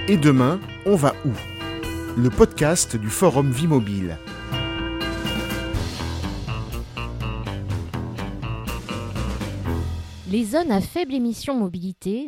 Et demain, on va où ? Le podcast du Forum Vie Mobile. Les zones à faible émission mobilité,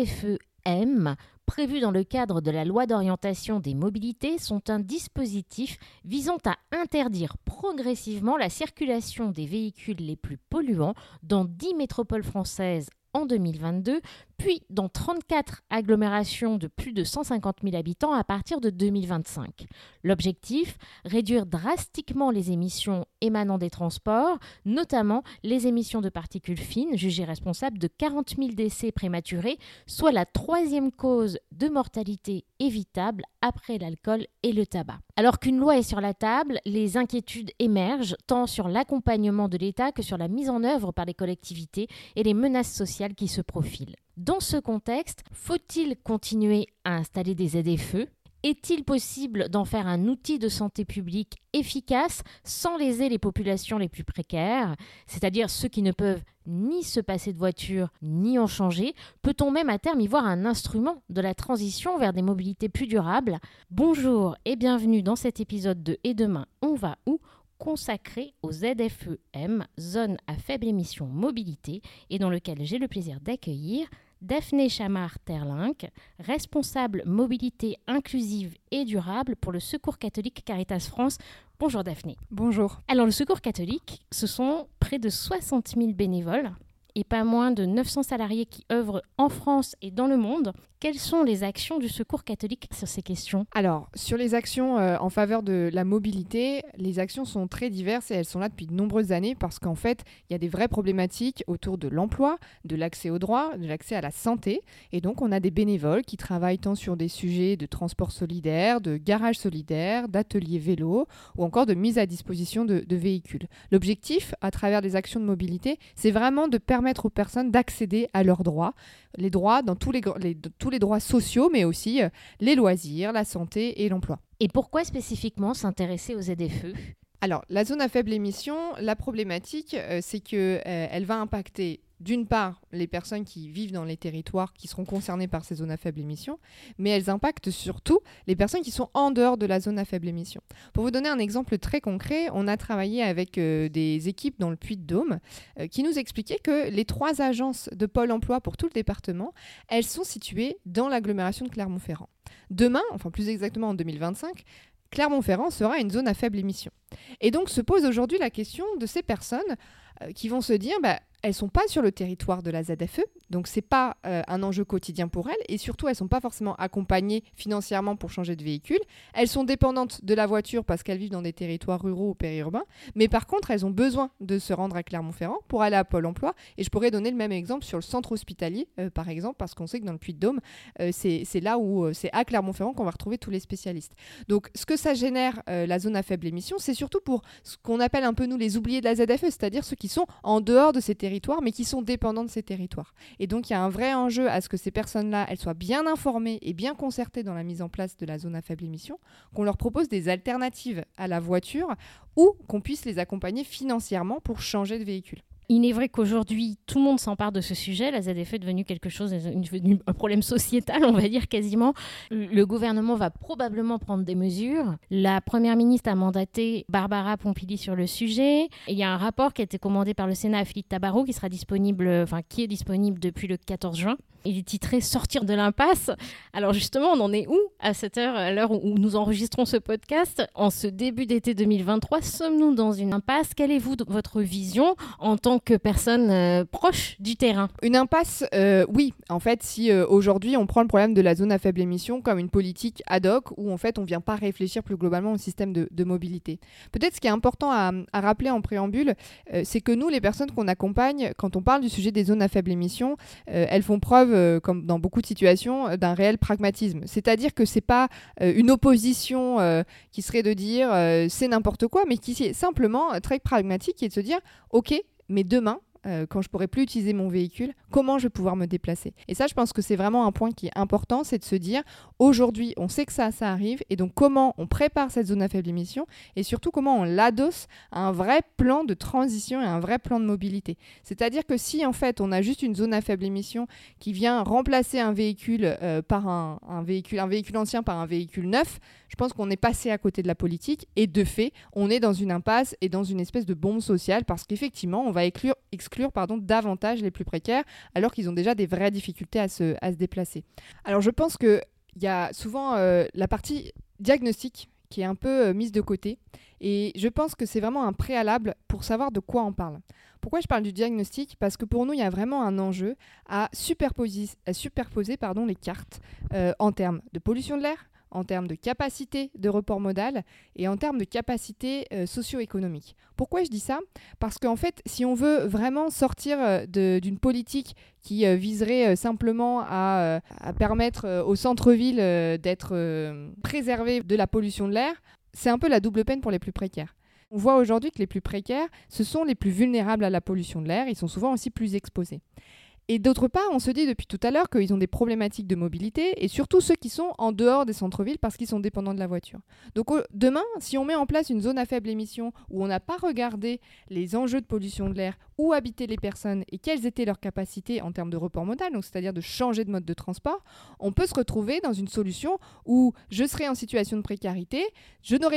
ZFE-M, prévues dans le cadre de la loi d'orientation des mobilités, sont un dispositif visant à interdire progressivement la circulation des véhicules les plus polluants dans 10 métropoles françaises en 2022, puis dans 34 agglomérations de plus de 150 000 habitants à partir de 2025. L'objectif, réduire drastiquement les émissions émanant des transports, notamment les émissions de particules fines, jugées responsables de 40 000 décès prématurés, soit la 3e cause de mortalité évitable après l'alcool et le tabac. Alors qu'une loi est sur la table, les inquiétudes émergent tant sur l'accompagnement de l'État que sur la mise en œuvre par les collectivités et les menaces sociales qui se profilent. Dans ce contexte, faut-il continuer à installer des ZFE ? Est-il possible d'en faire un outil de santé publique efficace sans léser les populations les plus précaires, c'est-à-dire ceux qui ne peuvent ni se passer de voiture ni en changer? Peut-on même à terme y voir un instrument de la transition vers des mobilités plus durables ? Bonjour et bienvenue dans cet épisode de Et demain, on va où ? Consacré aux ZFE-M, zones à faible émission mobilité, et dans lequel j'ai le plaisir d'accueillir Daphné Chamard-Terlinck, responsable mobilité inclusive et durable pour le Secours catholique Caritas France. Bonjour Daphné. Bonjour. Alors le Secours catholique, ce sont près de 60 000 bénévoles et pas moins de 900 salariés qui œuvrent en France et dans le monde. Quelles sont les actions du Secours catholique sur ces questions ? Alors, sur les actions en faveur de la mobilité, les actions sont très diverses et elles sont là depuis de nombreuses années parce qu'en fait, il y a des vraies problématiques autour de l'emploi, de l'accès aux droits, de l'accès à la santé. Et donc, on a des bénévoles qui travaillent tant sur des sujets de transport solidaire, de garage solidaire, d'ateliers vélo ou encore de mise à disposition de véhicules. L'objectif, à travers des actions de mobilité, c'est vraiment de permettre aux personnes d'accéder à leurs droits. Les droits dans tous les droits sociaux, mais aussi les loisirs, la santé et l'emploi. Et pourquoi spécifiquement s'intéresser aux ZFE ? Alors, la zone à faible émission, la problématique, c'est qu'elle va impacter d'une part les personnes qui vivent dans les territoires qui seront concernées par ces zones à faible émission, mais elles impactent surtout les personnes qui sont en dehors de la zone à faible émission. Pour vous donner un exemple très concret, on a travaillé avec des équipes dans le Puy-de-Dôme qui nous expliquaient que les 3 agences de Pôle emploi pour tout le département, elles sont situées dans l'agglomération de Clermont-Ferrand. Demain, enfin plus exactement en 2025, Clermont-Ferrand sera une zone à faible émission. Et donc se pose aujourd'hui la question de ces personnes qui vont se dire elles ne sont pas sur le territoire de la ZFE, donc ce n'est pas un enjeu quotidien pour elles, et surtout elles ne sont pas forcément accompagnées financièrement pour changer de véhicule. Elles sont dépendantes de la voiture parce qu'elles vivent dans des territoires ruraux ou périurbains, mais par contre elles ont besoin de se rendre à Clermont-Ferrand pour aller à Pôle emploi, et je pourrais donner le même exemple sur le centre hospitalier, par exemple, parce qu'on sait que dans le Puy-de-Dôme, c'est là où c'est à Clermont-Ferrand qu'on va retrouver tous les spécialistes. Donc ce que ça génère, la zone à faible émission, c'est surtout pour ce qu'on appelle un peu nous les oubliés de la ZFE, c'est-à-dire ceux qui sont en dehors de ces territoires, mais qui sont dépendants de ces territoires. Et donc, il y a un vrai enjeu à ce que ces personnes-là, elles soient bien informées et bien concertées dans la mise en place de la zone à faible émission, qu'on leur propose des alternatives à la voiture ou qu'on puisse les accompagner financièrement pour changer de véhicule. Il est vrai qu'aujourd'hui, tout le monde s'empare de ce sujet. La ZFE est devenue quelque chose, un problème sociétal, on va dire quasiment. Le gouvernement va probablement prendre des mesures. La première ministre a mandaté Barbara Pompili sur le sujet. Et il y a un rapport qui a été commandé par le Sénat à Philippe Tabarot qui est disponible depuis le 14 juin. Il est titré « Sortir de l'impasse ». Alors justement, on en est où à cette heure, à l'heure où nous enregistrons ce podcast ? En ce début d'été 2023, sommes-nous dans une impasse ? Quelle est votre vision en tant que personne proche du terrain ? Une impasse, oui. En fait, si aujourd'hui on prend le problème de la zone à faible émission comme une politique ad hoc où en fait on ne vient pas réfléchir plus globalement au système de mobilité. Peut-être ce qui est important à rappeler en préambule, c'est que nous, les personnes qu'on accompagne, quand on parle du sujet des zones à faible émission, elles font preuve, comme dans beaucoup de situations, d'un réel pragmatisme. C'est-à-dire que c'est pas une opposition qui serait de dire c'est n'importe quoi, mais qui est simplement très pragmatique et de se dire ok, mais demain, quand je pourrai plus utiliser mon véhicule, comment je vais pouvoir me déplacer. Et ça, je pense que c'est vraiment un point qui est important, c'est de se dire, aujourd'hui, on sait que ça arrive, et donc comment on prépare cette zone à faible émission, et surtout comment on l'adosse à un vrai plan de transition et un vrai plan de mobilité. C'est-à-dire que si, en fait, on a juste une zone à faible émission qui vient remplacer un véhicule par un véhicule ancien par un véhicule neuf, je pense qu'on est passé à côté de la politique, et de fait, on est dans une impasse et dans une espèce de bombe sociale, parce qu'effectivement, on va exclure davantage les plus précaires, alors qu'ils ont déjà des vraies difficultés à se déplacer. Alors je pense qu'il y a souvent la partie diagnostic qui est un peu mise de côté, et je pense que c'est vraiment un préalable pour savoir de quoi on parle. Pourquoi je parle du diagnostic ? Parce que pour nous, il y a vraiment un enjeu à superposer les cartes en termes de pollution de l'air, en termes de capacité de report modal et en termes de capacité socio-économique. Pourquoi je dis ça ? Parce qu'en fait, si on veut vraiment sortir d'une politique qui viserait simplement à permettre au centre-ville d'être préservé de la pollution de l'air, c'est un peu la double peine pour les plus précaires. On voit aujourd'hui que les plus précaires, ce sont les plus vulnérables à la pollution de l'air, ils sont souvent aussi plus exposés. Et d'autre part, on se dit depuis tout à l'heure qu'ils ont des problématiques de mobilité, et surtout ceux qui sont en dehors des centres-villes parce qu'ils sont dépendants de la voiture. Donc demain, si on met en place une zone à faible émission où on n'a pas regardé les enjeux de pollution de l'air, où habitaient les personnes et quelles étaient leurs capacités en termes de report modal, donc c'est-à-dire de changer de mode de transport, on peut se retrouver dans une solution où je serai en situation de précarité, je n'aurai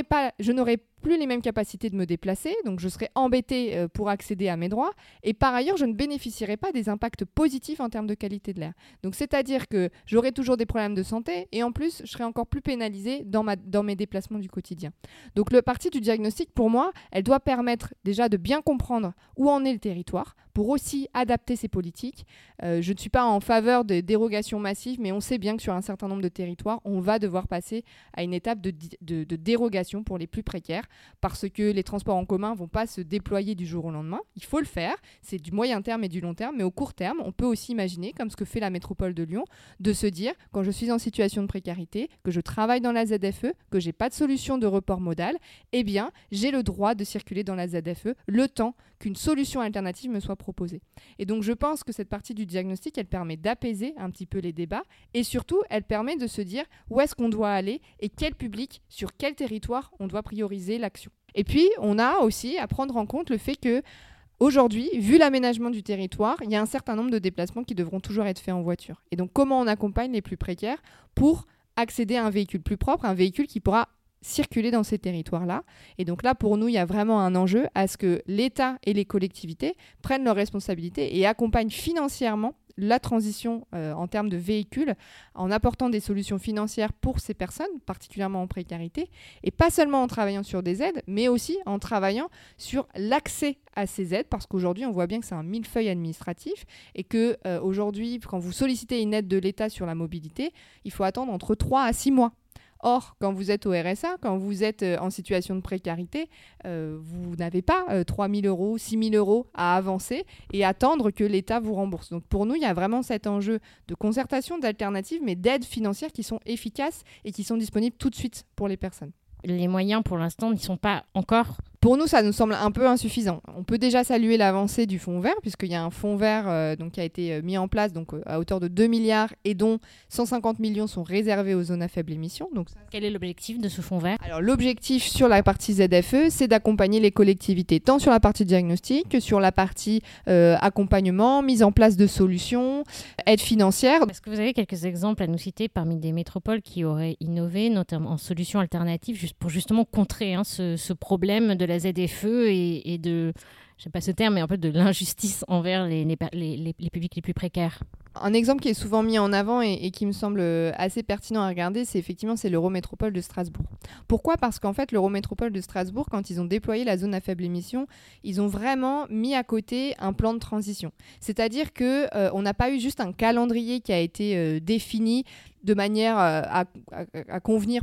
plus les mêmes capacités de me déplacer, donc je serai embêté pour accéder à mes droits, et par ailleurs, je ne bénéficierai pas des impacts positifs en termes de qualité de l'air. Donc c'est-à-dire que j'aurai toujours des problèmes de santé, et en plus, je serai encore plus pénalisé dans mes déplacements du quotidien. Donc le parti du diagnostic, pour moi, elle doit permettre déjà de bien comprendre où en est le territoire, pour aussi adapter ses politiques. Je ne suis pas en faveur de dérogations massives, mais on sait bien que sur un certain nombre de territoires, on va devoir passer à une étape de dérogation pour les plus précaires, parce que les transports en commun ne vont pas se déployer du jour au lendemain. Il faut le faire, c'est du moyen terme et du long terme, mais au court terme, on peut aussi imaginer, comme ce que fait la métropole de Lyon, de se dire, quand je suis en situation de précarité, que je travaille dans la ZFE, que je n'ai pas de solution de report modal, eh bien, j'ai le droit de circuler dans la ZFE le temps qu'une solution alternative me soit proposée. Et donc, je pense que cette partie du diagnostic, elle permet d'apaiser un petit peu les débats, et surtout, elle permet de se dire où est-ce qu'on doit aller et quel public, sur quel territoire on doit prioriser l'action. Et puis, on a aussi à prendre en compte le fait que aujourd'hui, vu l'aménagement du territoire, il y a un certain nombre de déplacements qui devront toujours être faits en voiture. Et donc, comment on accompagne les plus précaires pour accéder à un véhicule plus propre, un véhicule qui pourra circuler dans ces territoires-là. Et donc là, pour nous, il y a vraiment un enjeu à ce que l'État et les collectivités prennent leurs responsabilités et accompagnent financièrement la transition en termes de véhicules en apportant des solutions financières pour ces personnes, particulièrement en précarité, et pas seulement en travaillant sur des aides, mais aussi en travaillant sur l'accès à ces aides, parce qu'aujourd'hui, on voit bien que c'est un millefeuille administratif et que aujourd'hui, quand vous sollicitez une aide de l'État sur la mobilité, il faut attendre entre 3 à 6 mois. Or, quand vous êtes au RSA, quand vous êtes en situation de précarité, vous n'avez pas 3 000 euros, 6 000 euros à avancer et attendre que l'État vous rembourse. Donc pour nous, il y a vraiment cet enjeu de concertation, d'alternatives, mais d'aides financières qui sont efficaces et qui sont disponibles tout de suite pour les personnes. Les moyens, pour l'instant, n'y sont pas encore. Pour nous, ça nous semble un peu insuffisant. On peut déjà saluer l'avancée du fonds vert, puisqu'il y a un fonds vert qui a été mis en place à hauteur de 2 milliards et dont 150 millions sont réservés aux zones à faible émission. Donc, quel est l'objectif de ce fonds vert ? Alors, l'objectif sur la partie ZFE, c'est d'accompagner les collectivités, tant sur la partie diagnostic que sur la partie accompagnement, mise en place de solutions, aide financière. Est-ce que vous avez quelques exemples à nous citer parmi des métropoles qui auraient innové, notamment en solutions alternatives, pour justement contrer ce problème de la ZFE et de, je sais pas ce terme, mais un peu de l'injustice envers les publics les plus précaires? Un exemple qui est souvent mis en avant et qui me semble assez pertinent à regarder, c'est l'Eurométropole de Strasbourg. Pourquoi ? Parce qu'en fait, l'Eurométropole de Strasbourg, quand ils ont déployé la zone à faible émission, ils ont vraiment mis à côté un plan de transition. C'est-à-dire qu'on n'a pas eu juste un calendrier qui a été défini de manière à convenir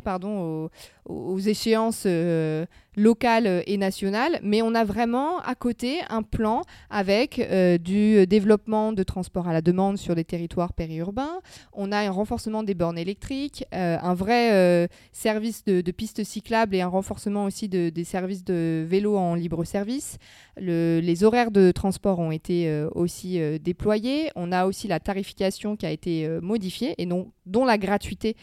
aux échéances locales et nationales, mais on a vraiment à côté un plan avec du développement de transport à la demande sur des les territoires périurbains. On a un renforcement des bornes électriques, un vrai service de pistes cyclables et un renforcement aussi des services de vélo en libre service. Les horaires de transport ont été aussi déployés. On a aussi la tarification qui a été modifiée et dont la gratuité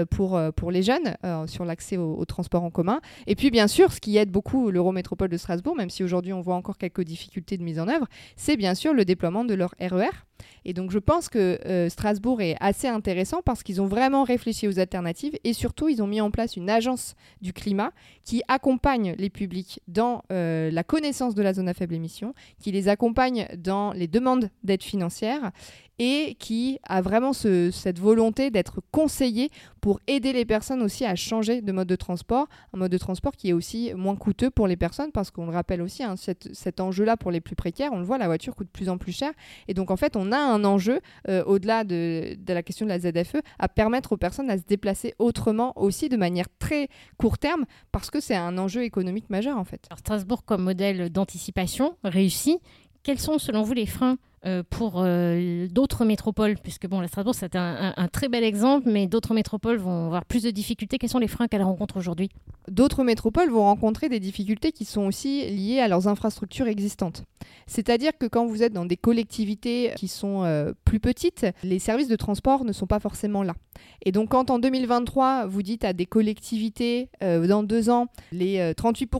pour les jeunes sur l'accès au transport en commun. Et puis bien sûr, ce qui aide beaucoup l'Eurométropole de Strasbourg, même si aujourd'hui on voit encore quelques difficultés de mise en œuvre, c'est bien sûr le déploiement de leur RER. Et donc je pense que Strasbourg est assez intéressant parce qu'ils ont vraiment réfléchi aux alternatives et surtout ils ont mis en place une agence du climat qui accompagne les publics dans la connaissance de la zone à faible émission, qui les accompagne dans les demandes d'aide financière et qui a vraiment cette volonté d'être conseillé pour aider les personnes aussi à changer de mode de transport, un mode de transport qui est aussi moins coûteux pour les personnes parce qu'on le rappelle aussi, cet enjeu-là pour les plus précaires, on le voit, la voiture coûte de plus en plus cher et donc en fait on a un enjeu au-delà de la question de la ZFE à permettre aux personnes à se déplacer autrement aussi de manière très court terme parce que c'est un enjeu économique majeur en fait. Alors, Strasbourg comme modèle d'anticipation réussi, quels sont selon vous les freins pour d'autres métropoles, puisque bon, la Strasbourg c'est un très bel exemple, mais d'autres métropoles vont avoir plus de difficultés. Quels sont les freins qu'elles rencontrent aujourd'hui ? D'autres métropoles vont rencontrer des difficultés qui sont aussi liées à leurs infrastructures existantes. C'est-à-dire que quand vous êtes dans des collectivités qui sont plus petites, les services de transport ne sont pas forcément là. Et donc quand en 2023, vous dites à des collectivités, dans 2 ans, les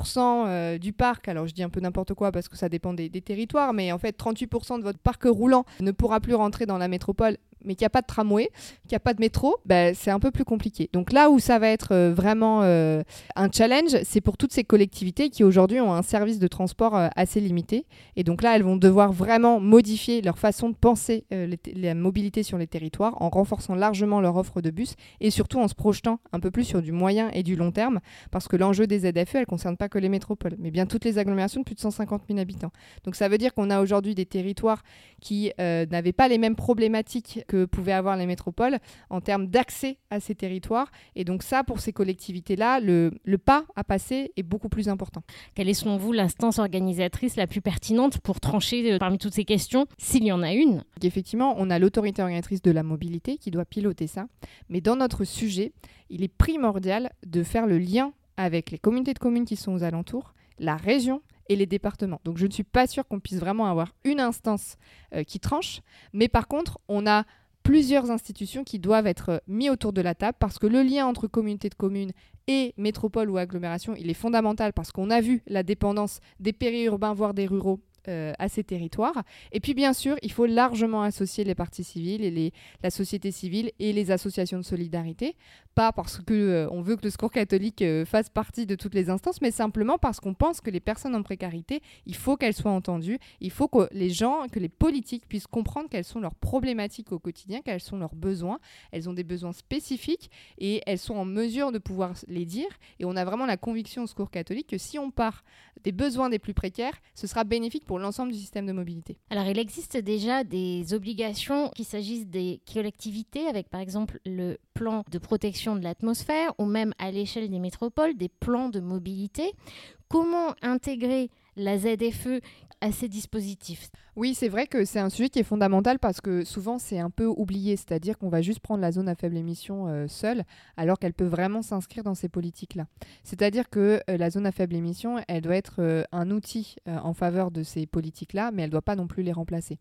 38% du parc, alors je dis un peu n'importe quoi parce que ça dépend des territoires, mais en fait 38% de votre parc roulant ne pourra plus rentrer dans la métropole, mais qu'il n'y a pas de tramway, qu'il n'y a pas de métro, c'est un peu plus compliqué. Donc là où ça va être vraiment un challenge, c'est pour toutes ces collectivités qui aujourd'hui ont un service de transport assez limité. Et donc là, elles vont devoir vraiment modifier leur façon de penser la mobilité sur les territoires en renforçant largement leur offre de bus et surtout en se projetant un peu plus sur du moyen et du long terme parce que l'enjeu des ZFE, elle ne concerne pas que les métropoles, mais bien toutes les agglomérations de plus de 150 000 habitants. Donc ça veut dire qu'on a aujourd'hui des territoires qui n'avaient pas les mêmes problématiques que pouvaient avoir les métropoles en termes d'accès à ces territoires. Et donc ça, pour ces collectivités-là, le pas à passer est beaucoup plus important. Quelle est selon vous l'instance organisatrice la plus pertinente pour trancher parmi toutes ces questions, s'il y en a une ? Effectivement, on a l'autorité organisatrice de la mobilité qui doit piloter ça. Mais dans notre sujet, il est primordial de faire le lien avec les communautés de communes qui sont aux alentours, la région et les départements. Donc je ne suis pas sûre qu'on puisse vraiment avoir une instance qui tranche, mais par contre, on a plusieurs institutions qui doivent être mises autour de la table parce que le lien entre communautés de communes et métropole ou agglomération, il est fondamental parce qu'on a vu la dépendance des périurbains, voire des ruraux, à ces territoires. Et puis bien sûr, il faut largement associer les parties civiles et la société civile et les associations de solidarité. Pas parce qu'on veut que le Secours catholique fasse partie de toutes les instances, mais simplement parce qu'on pense que les personnes en précarité, il faut qu'elles soient entendues. Il faut que les gens, que les politiques puissent comprendre quelles sont leurs problématiques au quotidien, quels sont leurs besoins. Elles ont des besoins spécifiques et elles sont en mesure de pouvoir les dire. Et on a vraiment la conviction au Secours catholique que si on part des besoins des plus précaires, ce sera bénéfique pour l'ensemble du système de mobilité. Alors, il existe déjà des obligations, qu'il s'agisse des collectivités, avec par exemple le plan de protection de l'atmosphère, ou même à l'échelle des métropoles, des plans de mobilité. Comment intégrer la ZFE à ces dispositifs ? Oui, c'est vrai que c'est un sujet qui est fondamental parce que souvent c'est un peu oublié, c'est-à-dire qu'on va juste prendre la zone à faible émission seule, alors qu'elle peut vraiment s'inscrire dans ces politiques-là. C'est-à-dire que la zone à faible émission, elle doit être un outil en faveur de ces politiques-là, mais elle ne doit pas non plus les remplacer.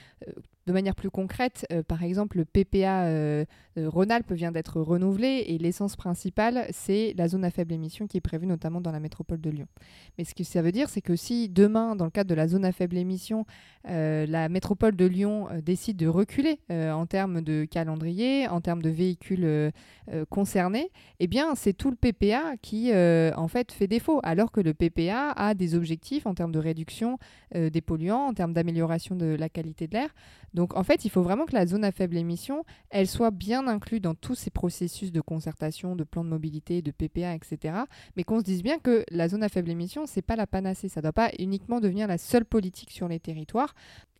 De manière plus concrète, par exemple, le PPA Rhône-Alpes vient d'être renouvelé et l'essence principale, c'est la zone à faible émission qui est prévue notamment dans la métropole de Lyon. Mais ce que ça veut dire, c'est que si demain, dans le cadre de la zone à faible émission, la métropole de Lyon décide de reculer en termes de calendrier, en termes de véhicules concernés, eh bien, c'est tout le PPA qui, en fait, fait défaut, alors que le PPA a des objectifs en termes de réduction des polluants, en termes d'amélioration de la qualité de l'air. Donc, en fait, il faut vraiment que la zone à faible émission, elle soit bien inclue dans tous ces processus de concertation, de plan de mobilité, de PPA, etc. Mais qu'on se dise bien que la zone à faible émission, c'est pas la panacée. Ça ne doit pas uniquement devenir la seule politique sur les territoires.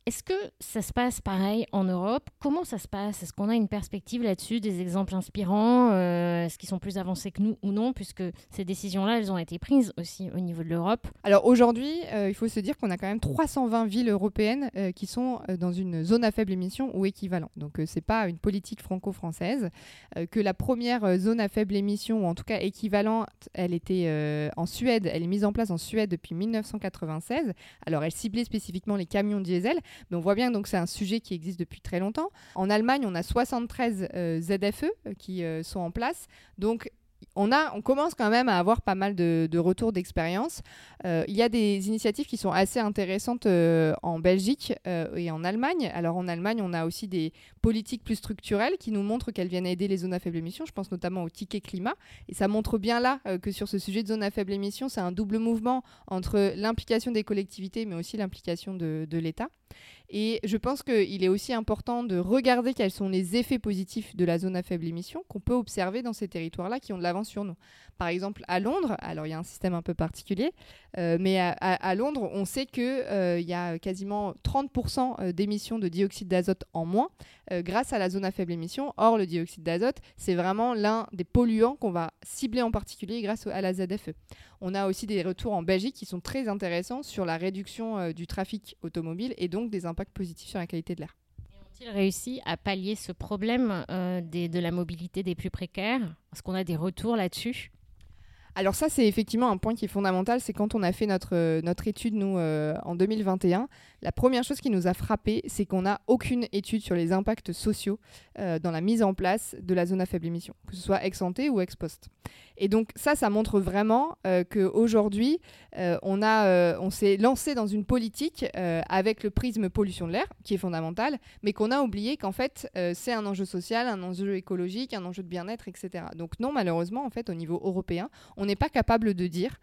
Est-ce que ça se passe pareil en Europe ? Comment ça se passe ? Est-ce qu'on a une perspective là-dessus, des exemples inspirants ? Est-ce qu'ils sont plus avancés que nous ou non ? Puisque ces décisions-là, elles ont été prises aussi au niveau de l'Europe. Alors aujourd'hui, il faut se dire qu'on a quand même 320 villes européennes qui sont dans une zone à faible émission ou équivalent. Donc c'est pas une politique franco-française. Que la première zone à faible émission, ou en tout cas équivalente, elle était en Suède. Elle est mise en place en Suède depuis 1996. Alors elle ciblait spécifiquement les camions diesel. Mais on voit bien que c'est un sujet qui existe depuis très longtemps. En Allemagne, on a 73 ZFE qui sont en place. Donc, on commence quand même à avoir pas mal de retours d'expérience. Il y a des initiatives qui sont assez intéressantes en Belgique et en Allemagne. Alors en Allemagne, on a aussi des politiques plus structurelles qui nous montrent qu'elles viennent aider les zones à faible émission. Je pense notamment au ticket climat. Et ça montre bien là que sur ce sujet de zones à faible émission, c'est un double mouvement entre l'implication des collectivités, mais aussi l'implication de l'État. Et je pense qu'il est aussi important de regarder quels sont les effets positifs de la zone à faible émission qu'on peut observer dans ces territoires-là qui ont de l'avance sur nous. Par exemple, à Londres, alors il y a un système un peu particulier, mais à Londres, on sait qu'il y a quasiment 30% d'émissions de dioxyde d'azote en moins grâce à la zone à faible émission. Or, le dioxyde d'azote, c'est vraiment l'un des polluants qu'on va cibler en particulier grâce à la ZFE. On a aussi des retours en Belgique qui sont très intéressants sur la réduction du trafic automobile et donc des impacts positifs sur la qualité de l'air. Ont-ils réussi à pallier ce problème de la mobilité des plus précaires ? Est-ce qu'on a des retours là-dessus ? Alors ça, c'est effectivement un point qui est fondamental. C'est quand on a fait notre étude, nous, en 2021, la première chose qui nous a frappé, c'est qu'on n'a aucune étude sur les impacts sociaux dans la mise en place de la zone à faible émission, que ce soit ex ante ou ex post. Et donc ça montre vraiment qu'aujourd'hui, on s'est lancé dans une politique avec le prisme pollution de l'air, qui est fondamental, mais qu'on a oublié qu'en fait, c'est un enjeu social, un enjeu écologique, un enjeu de bien-être, etc. Donc non, malheureusement, en fait, au niveau européen, on n'est pas capable de dire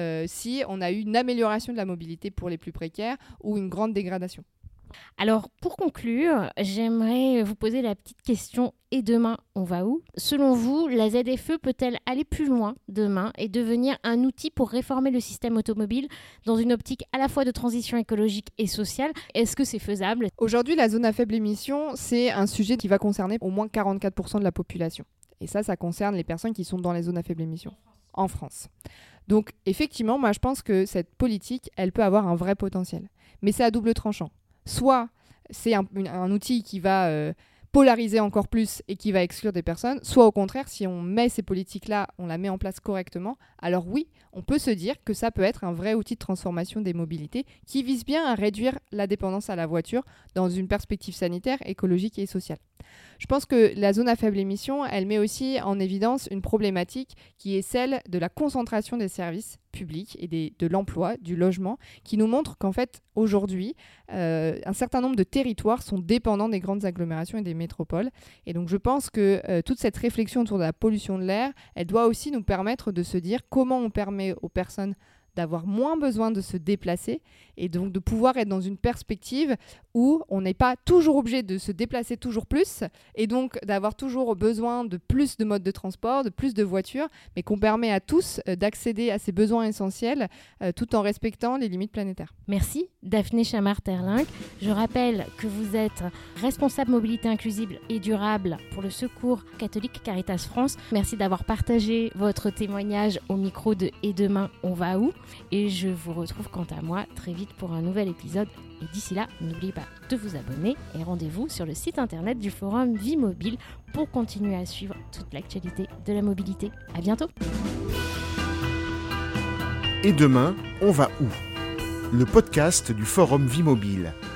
si on a eu une amélioration de la mobilité pour les plus précaires ou une grande dégradation. Alors, pour conclure, j'aimerais vous poser la petite question « Et demain, on va où ?» Selon vous, la ZFE peut-elle aller plus loin demain et devenir un outil pour réformer le système automobile dans une optique à la fois de transition écologique et sociale ? Est-ce que c'est faisable ? Aujourd'hui, la zone à faible émission, c'est un sujet qui va concerner au moins 44% de la population. Et ça concerne les personnes qui sont dans les zones à faible émission en France. Donc, effectivement, moi, je pense que cette politique, elle peut avoir un vrai potentiel. Mais c'est à double tranchant. Soit c'est un outil qui va polariser encore plus et qui va exclure des personnes, soit au contraire, si on met ces politiques-là, on la met en place correctement, alors oui, on peut se dire que ça peut être un vrai outil de transformation des mobilités qui vise bien à réduire la dépendance à la voiture dans une perspective sanitaire, écologique et sociale. Je pense que la zone à faible émission, elle met aussi en évidence une problématique qui est celle de la concentration des services publics et de l'emploi, du logement, qui nous montre qu'en fait, aujourd'hui, un certain nombre de territoires sont dépendants des grandes agglomérations et des métropoles. Et donc, je pense que toute cette réflexion autour de la pollution de l'air, elle doit aussi nous permettre de se dire comment on permet aux personnes d'avoir moins besoin de se déplacer et donc de pouvoir être dans une perspective où on n'est pas toujours obligé de se déplacer toujours plus et donc d'avoir toujours besoin de plus de modes de transport, de plus de voitures, mais qu'on permet à tous d'accéder à ces besoins essentiels tout en respectant les limites planétaires. Merci Daphné Chamard-Terlinck. Je rappelle que vous êtes responsable mobilité inclusive et durable pour le Secours catholique Caritas France. Merci d'avoir partagé votre témoignage au micro de « Et demain, on va où ?» Et je vous retrouve quant à moi très vite pour un nouvel épisode. Et d'ici là, n'oubliez pas de vous abonner et rendez-vous sur le site internet du Forum Vie Mobile pour continuer à suivre toute l'actualité de la mobilité. À bientôt. Et demain, on va où ? Le podcast du Forum Vie Mobile.